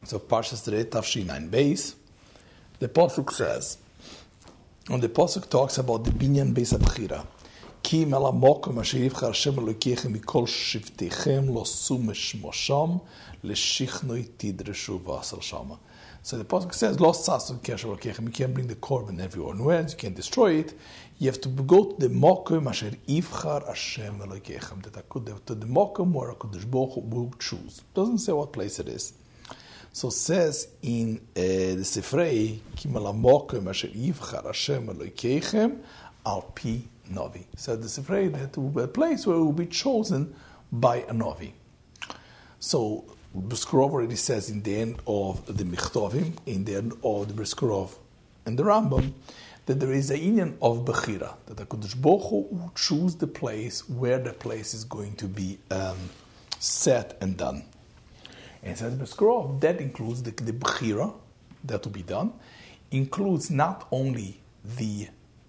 So Parshas Terei Tafshin Beis, the Pasuk says, and the Pasuk talks about the Binyan Beis HaBechira. Ki mela mokom asher yivchar Hashem Elokeichem mikol shivtechem lo sumesh mosham leshichnoi tidreshu v'asal shama. So the Pasuk says, Lo sasun kesher Elokeichem. You can't bring the korban everywhere. You can't destroy it. You have to go to the mokom asher yivchar Hashem Elokeichem. To the mokom where HaKadosh Baruch Hu will choose. Doesn't say what place it is. So it says in the Sifrei, Ki mela mokom asher yivchar Hashem Elokeichem al pi Novi. So the Sifrei, that will be a place where it will be chosen by a Novi. So Briskerov already says in the end of the Michtovim, in the end of the Briskerov and the Rambam, that there is a inyan of Bechira, that the HaKadosh Baruch Hu will choose the place where the place is going to be set and done. And it says Briskerov, that includes the Bechira that will be done, includes not only the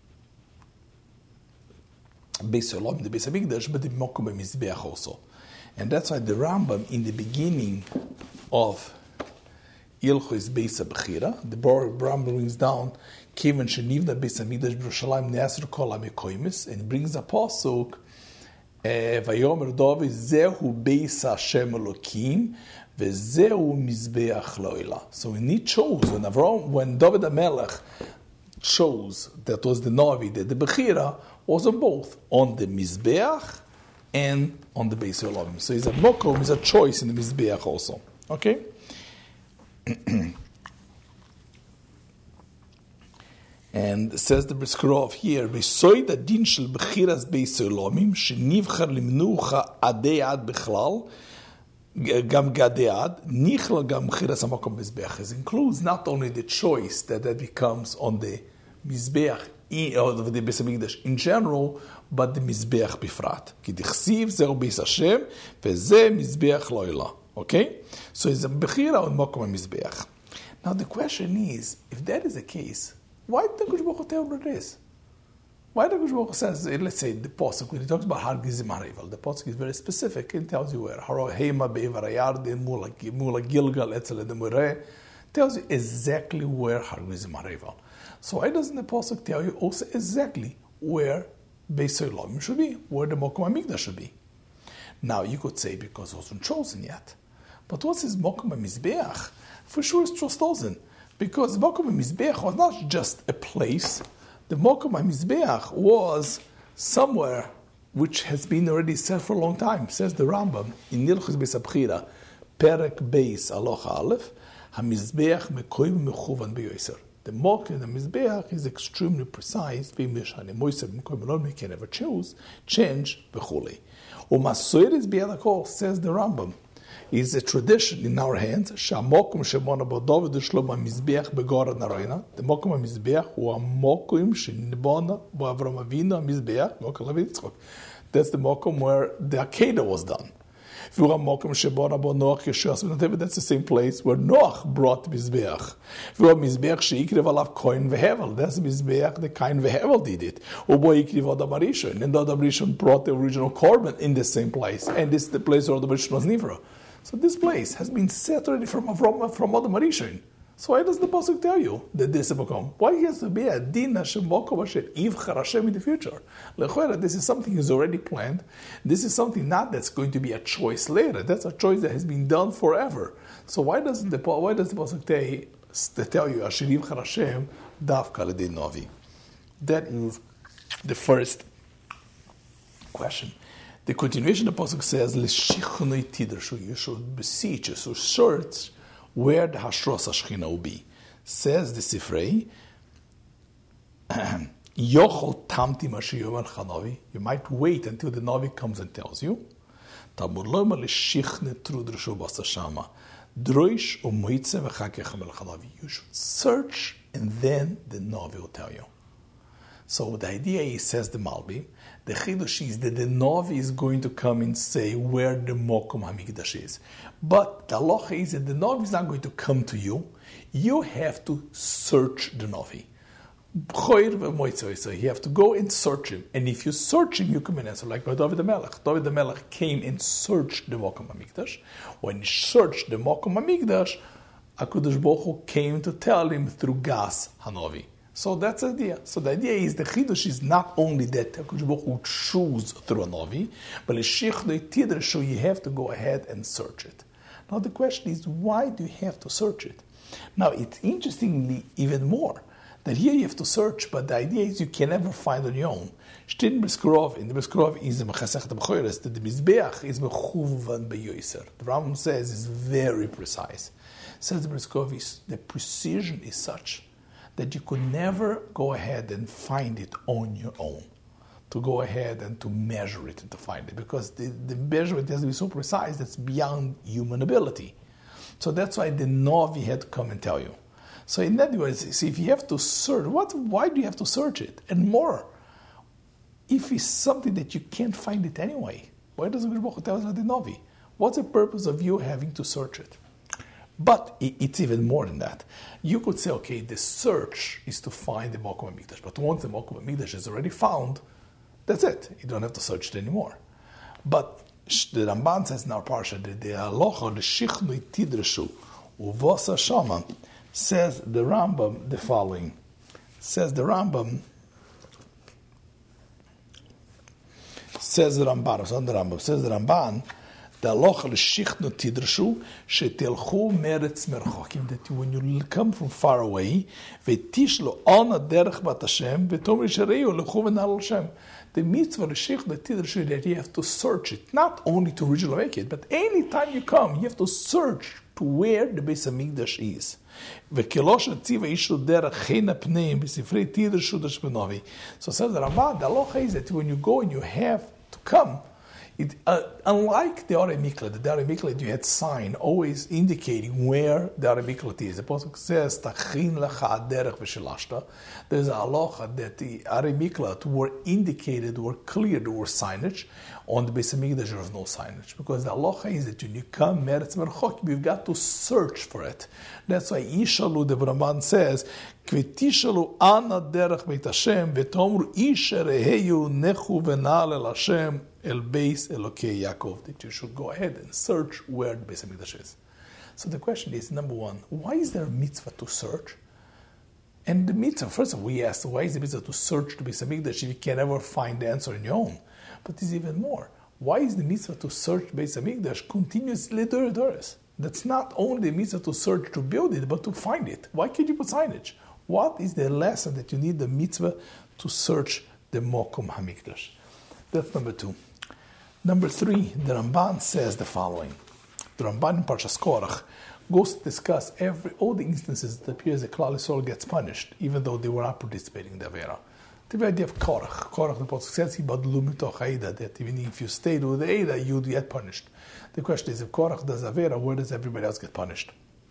Beis Olam, the Beis HaMikdash, but the Mokom HaMizbeach also. And that's why the Rambam, in the beginning of Ilchos Beis HaBechira, the Rambam brings down, Kevan Shenivna Beis HaMikdash B'Yerushalayim Ne'asr Kol HaMekoymis, and brings a pasuk, Vayomer David, Zehu Beis Hashem Elokim, Vezehu Mizbeach Lo'ila. So when he chose, when David HaMelech chose, that was the Navi, that the Bechira was on both, on the Mizbeach and on the Beis Olam. So it's a mokom, it's a choice in the Mizbeach also. Okay? And it says the Briskerov here, Besoid adin shel Bechiras Beis Olamim, shenivchar limnucha adeyad bechlal, gam gadeyad, nichla gam Bechiras HaMokom Mizbeach. It includes not only the choice that becomes on the Mizbeach, or the Beis HaMikdash in general, but the Mizbeach bifrat. Ki dichsiv zehu Beis Hashem, veze Mizbeach lo'ila. Okay? So it's a Bechira on Mokom HaMizbeach. Now the question is, if that is the case, why did the HaKadosh Baruch Hu tell what it is? Why the HaKadosh Baruch Hu says, let's say, the Pasuk, when he talks about Har Gizim HaReval, the Pasuk is very specific and tells you where. Harohema be'evar hayardin, mula Gilgal, etzel edemureh, tells you exactly where Har Gizim HaReval. So why doesn't the Pasuk tell you also exactly where Beis Olam should be, where the Mokom HaMikdash should be? Now you could say because it wasn't chosen yet. But what is Mokom HaMizbeach? For sure it's chosen. Because Mokom HaMizbeach was not just a place. The Mokom HaMizbeach was somewhere which has been already set for a long time. Says the Rambam in Ilchos Beis HaBechira, Perek Beis Aloha Aleph, HaMizbeach mekoyim mechuvan beyoser. The Mokom in the Mizbeach is extremely precise. We can never change. Umasoiris biyadakol, says the Rambam, is a tradition in our hands. Shamokum shemona bodavid shlomo Mizbeach begorad naroina. The Mokom Mizbeach hu Mokom shenibona bo Avram Avinu Mizbeach Mokom Levitzchok. That's the Mokom where the Akedah was done. That's the same place where Noach brought Mizbeach. That's Mizbeach, the Kain Vehevel did it. And the Adam Rishon brought the original korban in the same place. And this is the place where the Rishon was Nivra. So this place has been set already from Adam Rishon. So why does the Pasuk tell you that this is Mokom? Why has to be a din Hashem Mokom Hashem Yivchar Hashem in the future? This is something is already planned. This is something not that's going to be a choice later. That's a choice that has been done forever. So why does the Pasuk tell you Asher Yivchar Hashem Davka L'Dei Novi? That is the first question. The continuation of the Pasuk says, L'shichnoi tidrshu, you should beseech, you should search where the Hashros HaShechina will be. Says the Sifrei, Yochol tamti mashiyomer chanovi, you might wait until the Navi comes and tells you, Tamur loyma l'shichne trudrshu basashama, droish u'moitze v'chakechem el chanovi. You should search and then the Navi will tell you. So the idea is, says the Malbi, the Chidush is that the Navi is going to come and say where the Mokom HaMikdash is. But the halacha is that the Navi is not going to come to you. You have to search the Navi. So you have to go and search him. And if you search him, you come and answer, like by David HaMelech. David HaMelech came and searched the Mokom HaMikdash. When he searched the Mokom HaMikdash, HaKadosh Baruch Hu came to tell him through Gas Hanovi. So that's the idea. So the idea is the Chidush is not only that HaKadosh Baruch Hu choose through a Novi, but you have to go ahead and search it. Now the question is, why do you have to search it? Now it's interestingly even more that here you have to search, but the idea is you can never find on your own. In the Briskrov is the Mechasech B'choires that the Mizbeach is mechuvan beyoser. The Rambam says is very precise. Says the Briskrov is the precision is such that you could never go ahead and find it on your own. To go ahead and to measure it and to find it, because the measurement has to be so precise that's beyond human ability. So that's why the Novi had to come and tell you. So in other words, see, if you have to search, why do you have to search it? And more, if it's something that you can't find it anyway, why does the Baruch Hu tell us about the Novi? What's the purpose of you having to search it? But it's even more than that. You could say, okay, the search is to find the Mokum HaMikdash, but once the Mokum HaMikdash is already found, that's it. You don't have to search it anymore. But the Ramban says in our parsha that the halacha, the shichnui tidreshu, uvasa shama, says the Rambam the following. Says the Rambam, the halacha l'shichnu tidreshu shetelchu meretz merchokim, that when you come from far away, v'tishlo ana derech bat Hashem v'tomer shereu lechu v'nal Hashem. The mitzvah l'shichnu tidreshu that you have to search it, not only to originally make it, but any time you come, you have to search to where the Beis Hamikdash is. V'kelosh tziva ishu derech chena pneim b'sifrei tidreshu d'shmenovi. So says the Rambam, the halacha is that when you go and you have to come, unlike the Arei Miklat, you had sign always indicating where the Arei Miklat is. The Pasuk says, "Tachin lecha aderech v'shelashta." There's a halacha that the Arei Miklat were indicated, were clear, there were signage. On the Beis Hamikdash there was no signage, because the halacha is that when you come meretz merchokim, you've got to search for it. That's why Ishalu, the Ramban says, "Kvetishalu ana derech beit Hashem v'tomru ishereheyu nechu v'nal el Hashem el beis Elokei Yaakov." That you should go ahead and search where the Beis Hamikdash is. So the question is, number one, why is there a mitzvah to search? And the mitzvah, first of all, we asked, why is the mitzvah to search the Beis Hamikdash if you can never find the answer on your own? But there's even more. Why is the mitzvah to search Beis Hamikdash continuously duris? That's not only the mitzvah to search to build it, but to find it. Why can't you put signage? What is the lesson that you need the mitzvah to search the Mokum HaMikdash? That's number two. Number three, the Ramban says the following. The Ramban in Parshas Korach goes to discuss all the instances that appears that Klal Yisrael gets punished, even though they were not participating in the Avera. The idea of Korach, the Pasuk says, that even if you stayed with the Eidah, you'd get punished. The question is, if Korach does Avera, where does everybody else get punished?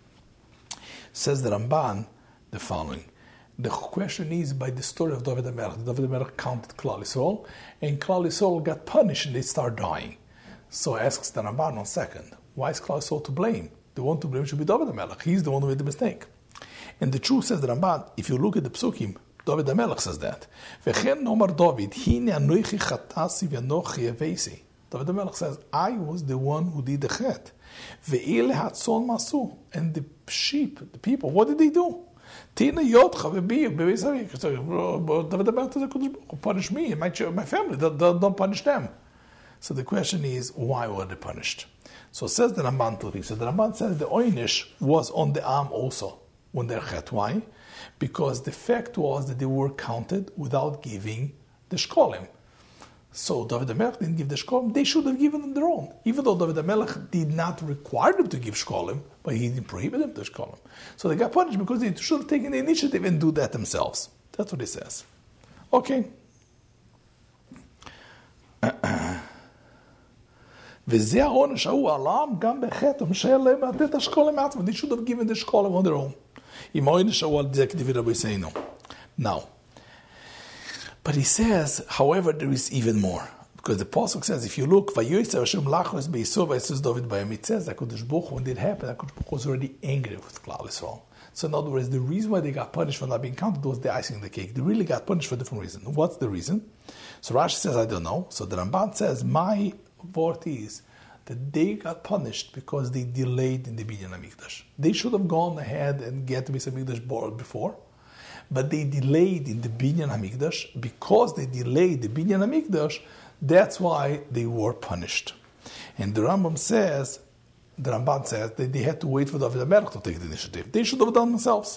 Says the Ramban the following. The question is by the story of David HaMelech. David HaMelech counted Klal Yisrael, and Klal Yisrael got punished and they start dying. So asks the Ramban on second, why is Klal Yisrael to blame? The one to blame should be David HaMelech. He's the one who made the mistake. And the truth, says the Ramban, if you look at the Psukim, David HaMelech says that. V'chen nomar David, hine anoichi chatasi v'anochi avesi. David HaMelech says, I was the one who did the chet. Ve'ile hatzon masu. And the sheep, the people, what did they do? Tina yotcha v'bi, David HaMelech says, punish me and my family, don't punish them. So the question is, why were they punished? So says the Ramban two things. So the Ramban says the oynish was on the arm also when they're chet. Why? Because the fact was that they were counted without giving the shkolim. So David HaMelech didn't give the shkolim, they should have given them their own. Even though David HaMelech did not require them to give shkolim, but he didn't prohibit them to shkolim. So they got punished because they should have taken the initiative and do that themselves. That's what he says. Okay. וזה העונש ההוא עליהם גם בחטא, ומשאר להם לתת את השקולים מעצמם. They should have given the shkolim on their own. עם העונש ההוא על זה כדברי רבי ישעינו. Now, but he says, however, there is even more. Because the Pasuk says, if you look, Vayoytzer Hashem lachos be'Yisrael v'Yisrael David b'Yam, it says that HaKadosh Baruch Hu, when it happened, HaKadosh Baruch Hu was already angry with Klal Yisrael. So in other words, the reason why they got punished for not being counted was the icing on the cake. They really got punished for a different reason. What's the reason? So Rashi says, I don't know. So the Ramban says, my word is that they got punished because they delayed in the Binyan HaMikdash. They should have gone ahead and get the Beis HaMikdash board before, but they delayed in the Binyan HaMikdash. Because they delayed the Binyan HaMikdash, that's why they were punished. And the Ramban says that they had to wait for David HaMelech to take the initiative. They should have done themselves.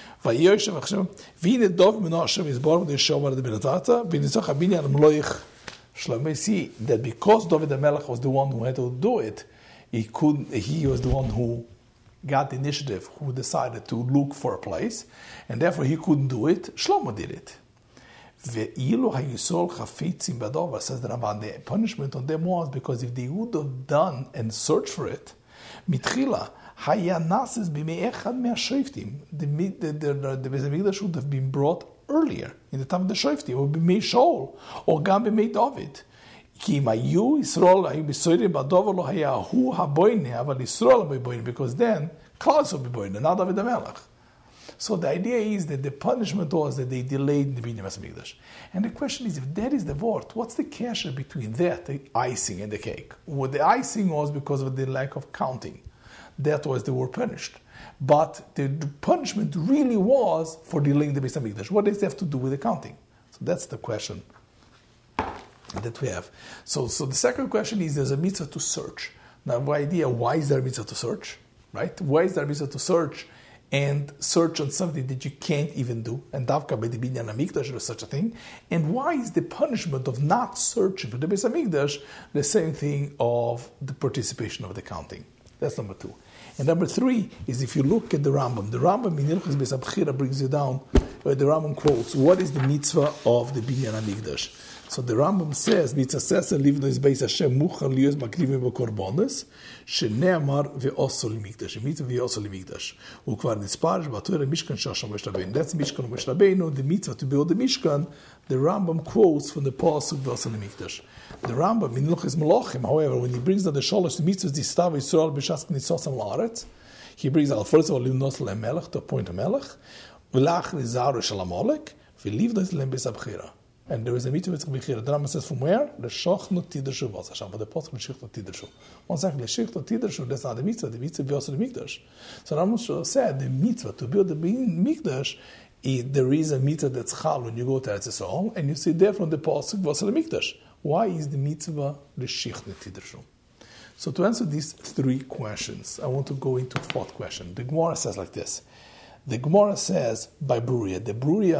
See that because David HaMelech was the one who had to do it, he was the one who got the initiative, who decided to look for a place, and therefore he couldn't do it. Shlomo did it. Says the Ramban, the punishment on them was because if they would have done and searched for it, mitchila, the Beis HaMikdash should have been brought earlier, in the time of the Shoftim, it would be made Shaul, or Gam b'mei David. Because then, Klal would be boine, not David HaMelech. So the idea is that the punishment was that they delayed the Binyan HaMikdash. And the question is, if that is the word, what's the kasher between that, the icing and the cake? Well, the icing was because of the lack of counting. That was they were punished. But the punishment really was for delaying the Beis HaMikdash. What does it have to do with the counting? So that's the question that we have. So the second question is, there's a mitzvah to search. Now, the idea, why is there a mitzvah to search? Right? Why is there a mitzvah to search and search on something that you can't even do? And Davka by the Binyan HaMikdash, there is such a thing. And why is the punishment of not searching for the Beis HaMikdash the same thing of the participation of the counting? That's number 2. And number 3 is, if you look at the Rambam in Hilchos Beis HaBchira brings you down, where the Rambam quotes, what is the mitzvah of the Binyan HaMikdash? So the Rambam says, mitzvah says, livno is Beis Hashem muchar liyos makrivim b'korbanos, shene'amar ve'oso l'mikdash, mitzvah ve'oso l'mikdash. Ukvar nisparish b'atorah Mishkan shasham Moshe Rabbeinu. That's Mishkan Moshe Rabbeinu, the mitzvah to build the Mishkan. The Rambam quotes from the pasuk ve'oso l'mikdash. The Rambam in Hilchos Melachim, however, when he brings down the shalosh mitzvahs distav Yisrael b'shas knitzosam la'aretz, he brings out first of all livnos le'melech, to appoint a melech, v'lach nizaru shel hamelech, v'livnos le'em Beis HaBchira. And there is a mitzvah with Bechira. The Rambam says from where? L'shochnu tidershu v'as Hashem. But the pasuk l'shichnu tidershu. One second, l'shichnu tidershu. That's not the mitzvah. The mitzvah v'yos l'mikdash. So Rambam said the mitzvah to build the mikdash. There is a mitzvah that's chal when you go to Eretz Yisrael, and you see there from the pasuk v'as l'mikdash. Why is the mitzvah l'shichnu tidershu? So to answer these 3 questions, I want to go into the 4th question. The Gemara says like this. The Gemara says by Bruria, the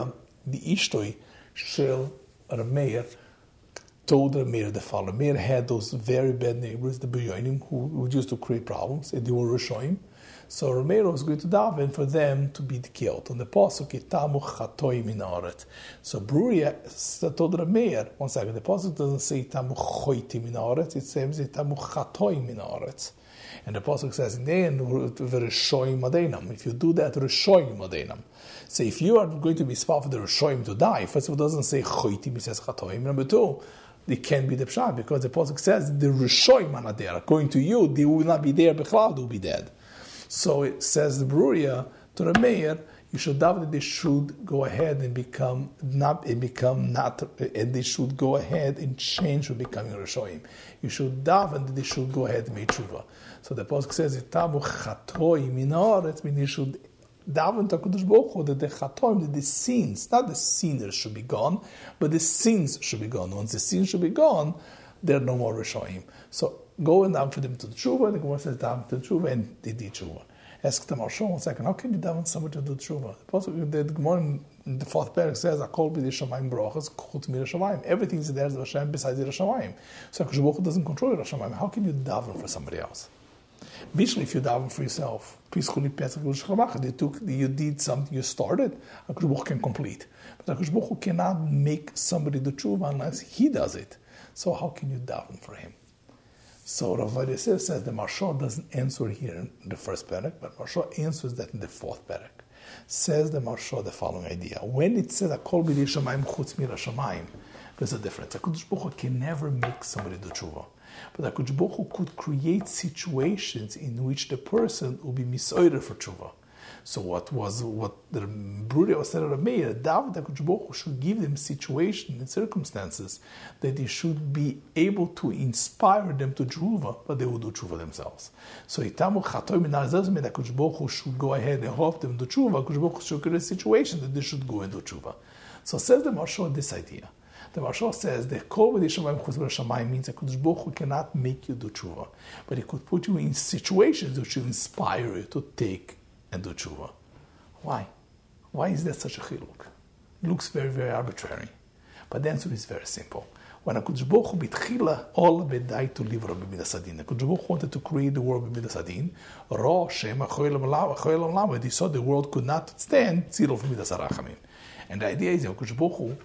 ishtoi Shel Rameir told Rameir the following. Rameir had those very bad neighbors, the Beyonim, who used to create problems, and they were Rishoim. So Rameir was going to daven for them to be killed. On the pasuk, Itamu Chatoi Min Haaretz. So Bruria told Rameir, one second, the pasuk doesn't say Itamu Choiti Min Haaretz, it says Itamu Chatoi Min Haaretz. And the pasuk says in the end, Rishoim Madeinam. If you do that, Rishoim Madeinam. So if you are going to be spot for the Rishoim to die, first of all, it doesn't say Choitim, it says Chatoim. Number 2, it can't be the Pshat, because the pasuk says the Rishoim are not there. According to you, they will not be there, Bechlal, they will be dead. So it says the Bruria to the mayor, you should daven that they should go ahead and become not, and they should go ahead and change to becoming Rishoim. You should daven that they should go ahead and make tshuva. So the pasuk says, "Itamu chatoim min haaretz," meaning you should daven to HaKadosh Baruch Hu that the chatoim, that the sins, not the sinners should be gone, but the sins should be gone. Once the sins should be gone, there are no more Rishoim. So go and daven for them to the tshuva, and the Gemara says daven to the tshuva, and they did tshuva. Ask the Marsha 1 second, how can you daven somebody to do tshuva? The Gemara in the 4th parak says, "Akol b'di shamayim brachas chutz mi shamayim." Everything is there as Hashem besides the shamayim. So HaKadosh Baruch Hu doesn't control the shamayim. How can you daven for somebody else? Especially if you daven for yourself. You did something, you started, HaKadosh Baruch Hu can complete. But HaKadosh Baruch Hu cannot make somebody do tshuva unless he does it. So how can you daven for him? So Rav Ovadia says the Marsha doesn't answer here in the 1st parak, but Marsha answers that in the 4th parak. Says the Marsha the following idea. When it says Akol b'di shamayim chutz mi shamayim, there's a difference. HaKadosh Baruch Hu can never make somebody do tshuva. But HaKadosh Baruch Hu could create situations in which the person will be misoider for tshuva. So what the Bruria was said of Meir, David HaKadosh Baruch Hu should give them situation and circumstances that he should be able to inspire them to tshuva, but they will do tshuva themselves. So Itamu Chatoy Minar Zazme, that HaKadosh Baruch Hu should go ahead and help them do tshuva. HaKadosh Baruch Hu should create a situation that they should go and do tshuva. So says the Marshal this idea. The Marshal says that Kol V'dei Shamayim Chutz V'Shamayim means that HaKadosh Baruch Hu cannot make you do tshuva, but he could put you in situations that should inspire you to take and do tshuva. Why? Why is that such a chiluk? It looks very, very arbitrary. But the answer is very simple. When HaKadosh Baruch Hu b'tchila all b'dai to live b'midas hadin, HaKadosh Baruch Hu wanted to create the world b'midas hadin, Ra Shem HaChoylam Lamed, he saw the world could not stand tzilul b'midas harachamim. And the idea is that HaKadosh Baruch Hu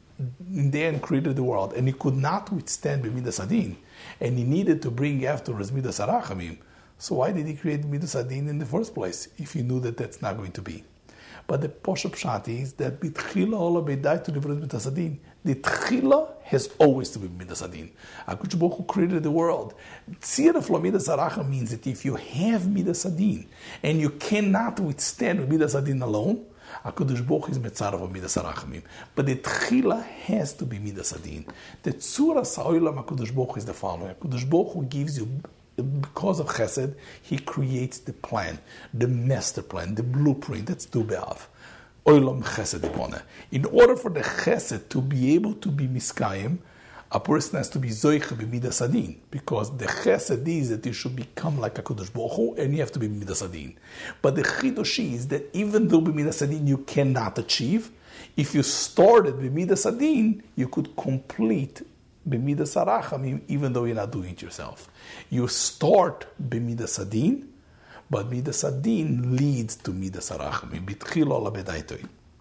in the end created the world, and he could not withstand b'midas hadin, and he needed to bring afterwards midas harachamim. So why did he create midas hadin in the first place if he knew that that's not going to be? But the Posha Pshat is that b'tchila ola b'dai to live midas hadin. The tchila has always to be midas hadin. HaKadosh Baruch Hu created the world. Tzira flo midas harachamim means that if you have midas hadin and you cannot withstand midas hadin alone, HaKadosh Baruch Hu is metzarav of midas harachamim. But the tchila has to be midas hadin. The tzura sa'olam HaKadosh Baruch Hu is the following. HaKadosh Baruch Hu gives you, because of chesed, he creates the plan, the master plan, the blueprint. That's Tu B'Av. Olam chesed ibona. In order for the chesed to be able to be miskayim, a person has to be zoiche b'midas hadin, because the chesed is that you should become like HaKadosh Baruch Hu, and you have to be b'midas hadin. But the chidush is that even though b'midas hadin you cannot achieve, if you started b'midas hadin, you could complete b'midas harachamim, even though you're not doing it yourself. You start b'midas hadin, but midas hadin leads to midas harachamim, b'tchila ola b'dai toy,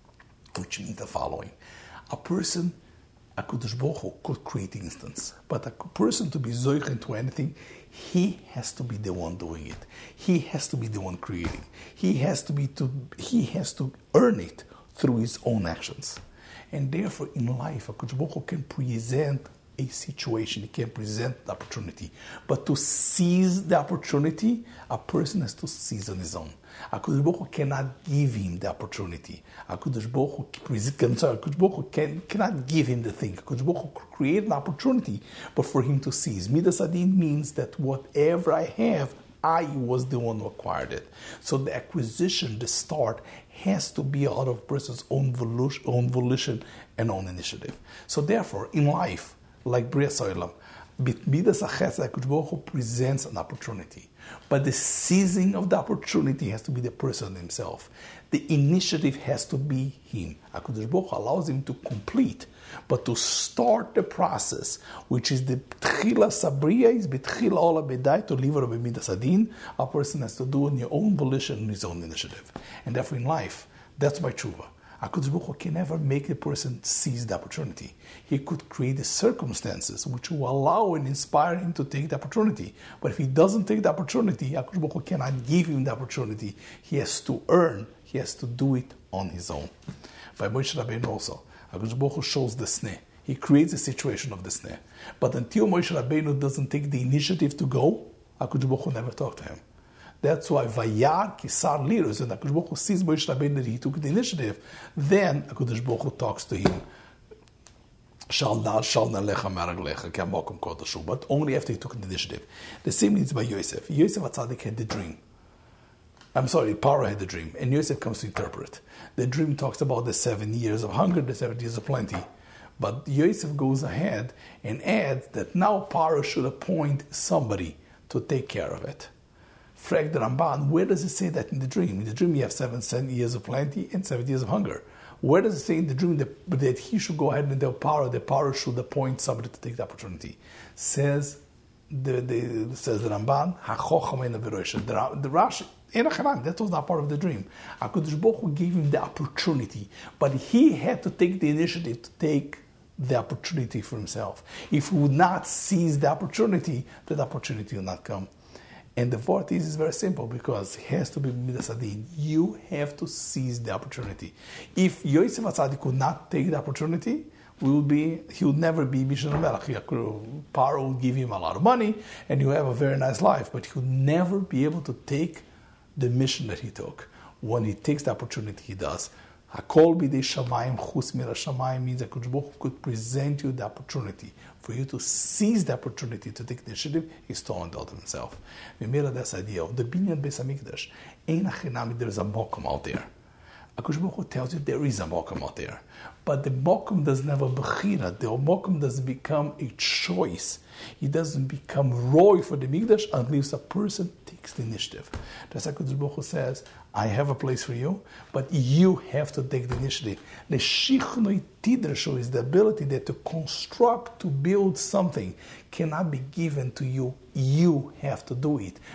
which means the following: a person, HaKadosh Baruch Hu could create instance, but a person to be zoich into anything, he has to be the one doing it. He has to be the one creating. He has to earn it through his own actions. And therefore, in life, HaKadosh Baruch Hu can present a situation, he can present the opportunity. But to seize the opportunity, a person has to seize on his own. HaKadosh Baruch Hu cannot give him the opportunity. HaKadosh Baruch Hu cannot give him the thing. HaKadosh Baruch Hu create an opportunity, but for him to seize. Midas hadin means that whatever I have, I was the one who acquired it. So the acquisition, the start, has to be out of a person's own volition and own initiative. So therefore, in life, like Bria Soilam, Midas HaChesed, HaKadosh Baruch Hu presents an opportunity. But the seizing of the opportunity has to be the person himself. The initiative has to be him. HaKadosh Baruch Hu allows him to complete, but to start the process, which is the Tchila Sabriya, is B'tchila Ola B'dai, to live b'midas hadin, a person has to do on your own volition and his own initiative. And therefore in life, that's my tshuva. HaKadosh Baruch Hu can never make the person seize the opportunity. He could create the circumstances which will allow and inspire him to take the opportunity. But if he doesn't take the opportunity, HaKadosh Baruch Hu cannot give him the opportunity. He has to earn, he has to do it on his own. By Moshe Rabbeinu also, HaKadosh Baruch Hu shows the sneh. He creates a situation of the sneh. But until Moshe Rabbeinu doesn't take the initiative to go, HaKadosh Baruch Hu never talked to him. That's why Vayar Kisar Liros, when HaKadosh Baruch Hu sees Moshe Rabbeinu that he took the initiative, then HaKadosh Baruch Hu talks to him. But only after he took the initiative. The same needs by Yosef. Yosef HaTzadik had the dream. Paro had the dream, and Yosef comes to interpret. The dream talks about the 7 years of hunger, the 7 years of plenty. But Yosef goes ahead and adds that now Paro should appoint somebody to take care of it. Frag the Ramban, where does it say that in the dream? In the dream you have 7 years of plenty and 7 years of hunger. Where does it say in the dream that he should go ahead and tell Paro, the Paro should appoint somebody to take the opportunity? Says the Ramban, the Rashi, that was not part of the dream. HaKadosh Baruch Hu gave him the opportunity, but he had to take the initiative to take the opportunity for himself. If he would not seize the opportunity, that opportunity will not come. And the fourth is very simple, because it has to be midas hadin. You have to seize the opportunity. If Yosef HaTzadik could not take the opportunity, he would never be Mishnah Melech. Paro would give him a lot of money, and he would have a very nice life, but he would never be able to take the mission that he took, When he takes the opportunity, he does. Hakol b'dei shamayim chus mira shamayim means that Kodesh Baruch Hu could present you the opportunity. For you to seize the opportunity to take initiative, he's telling God himself. Remember this idea of the Binyan Beis HaMikdash. Ein achinami, there is a mokum out there. HaKadosh Baruch Hu tells you there is a mokum out there. But the mokum doesn't have a bechira. The mokum doesn't become a choice. It doesn't become roy for the Mikdash unless a person takes the initiative. That's why HaKadosh Baruch Hu says, I have a place for you, but you have to take the initiative. The shichnoi tidrashu is the ability that to construct, to build something cannot be given to you. You have to do it.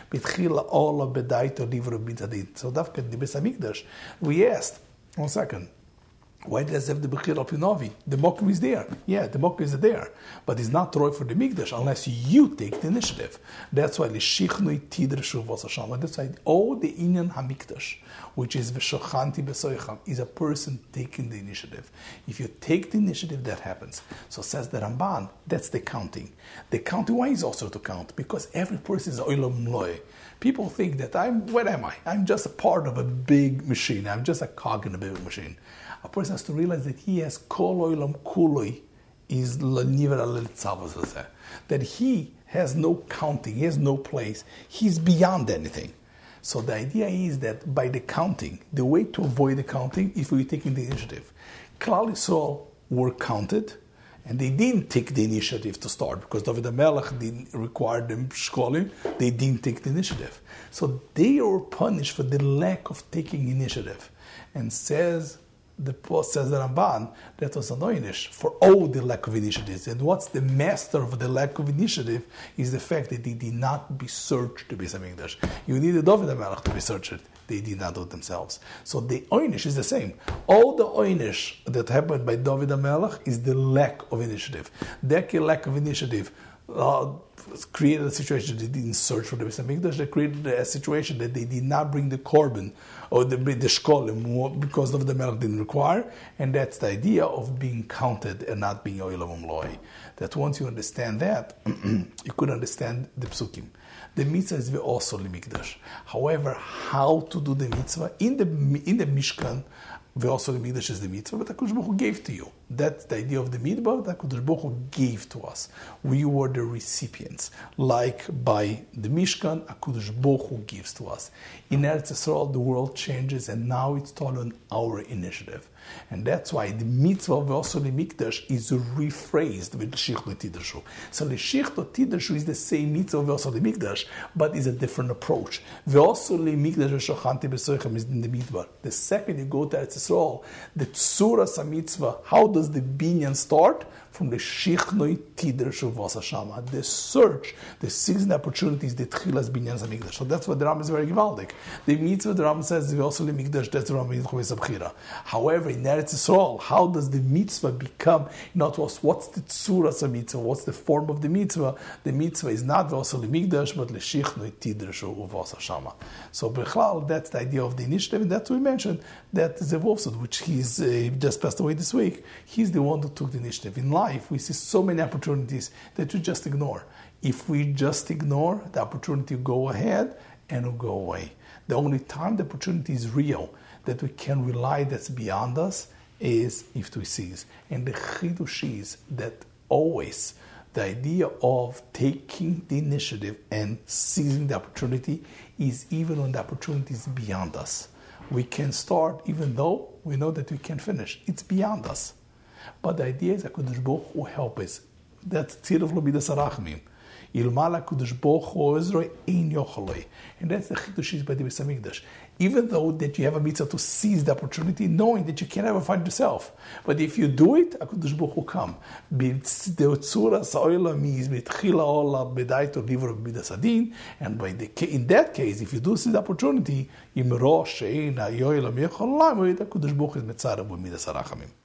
So dafka the Beis HaMikdash, we asked, 1 second, why does it have the Bechir al Pinavi? The Mokum is there. Yeah, the Mokum is there. But it's not Roy for the Mikdash unless you take the initiative. That's why L'shichnui tidreshu v'os Hashem. That's why all the Inyan HaMikdash, which is V'shochanti b'soicham, is a person taking the initiative. If you take the initiative, that happens. So says the Ramban, that's the counting. The counting, why is also to count? Because every person is Olam Loy. People think that what am I? I'm just a part of a big machine. I'm just a cog in a big machine. A person has to realize that he has kol olam kuloi is l'niver al-tzavos, that he has no counting, he has no place, he's beyond anything. So the idea is that by the counting, the way to avoid the counting is we're taking the initiative. Klal Yisrael were counted, and they didn't take the initiative to start because David HaMelech didn't require them shkolim. They didn't take the initiative, so they were punished for the lack of taking initiative. And says the Ramban, that was an oynish for all the lack of initiatives. And what's the master of the lack of initiative is the fact that they did not be searched to be Beis HaMikdash. You needed David HaMelech to be searched. They did not do it themselves. So the oynish is the same. All the oynish that happened by David HaMelech is the lack of initiative. That lack of initiative created a situation that they didn't search for the Beis HaMikdash. They created a situation that they did not bring the korban or the shkolim because of the Melech didn't require, and that's the idea of being counted and not being oilam loy. That once you understand that, you could understand the psukim. The mitzvah is also limikdash. However, how to do the mitzvah in the Mishkan, also the Mikdash is the mitzvah, but HaKadosh Baruch Hu gave to you. That's the idea of the mitzvah that HaKadosh Baruch Hu gave to us. We were the recipients. Like by the Mishkan, HaKadosh Baruch Hu gives to us. In Eretz Yisrael, the world changes, and now it's all on our initiative. And that's why the mitzvah of also the Mikdash is rephrased with L'shichto Tidrashu. So L'shichto Tidrashu is the same mitzvah of also the Mikdash, but is a different approach. Ve'oso Mikdash v'shochanti b'soichem is in the mitzvah. The second you go to Eretz Yisrael, the Tzuras mitzvah, how does the binyan start? From the Shichnoi Tidrashu v'os Hashama. The search, the season opportunities, the Tchilas binyan HaMikdash. So that's what the Rambam is very gewaldig. The mitzvah, the Rambam says, also the Mikdash, that's the Rambam in Choves HaBchira. However, in Eretz Yisrael, how does the mitzvah become, not what's the Tzuras mitzvah, what's the form of the mitzvah? The mitzvah is not also the Mikdash, but the Shichnoi Tidrashu v'os Hashama. So Bechlal, that's the idea of the initiative, and that's what we mentioned, that Zev Wolfson, which he's just passed away this week, he's the one who took the initiative. In life, we see so many opportunities that we just ignore. If we just ignore, the opportunity will go ahead and will go away. The only time the opportunity is real, that we can rely that's beyond us, is if we seize. And the chidush is that always the idea of taking the initiative and seizing the opportunity is even when the opportunity is beyond us. We can start even though we know that we can't finish. It's beyond us. But the idea is that HaKadosh Baruch Hu help us. That's tziruf lo midas harachmim. Ilmal HaKadosh Baruch Hu ezroi ein yochaloi. And that's the chidush by the Beis HaMikdash. Even though that you have a mitzvah to seize the opportunity, knowing that you can never find yourself. But if you do it, HaKadosh Baruch Hu come. And in that case, if you do seize the opportunity, HaKadosh Baruch Hu is mitzareh b'midas harachamim.